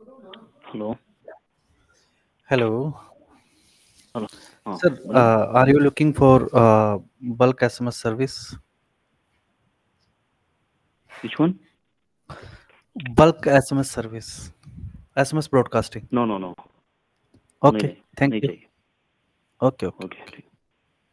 Hello. Hello, hello. हाँ, sir. बोलिए। Are you looking for bulk SMS service? Which one? Bulk SMS service, SMS broadcasting. No no no, नहीं Okay, नहीं, thank नहीं you. चाहिए। Okay, okay. Okay, ठीक।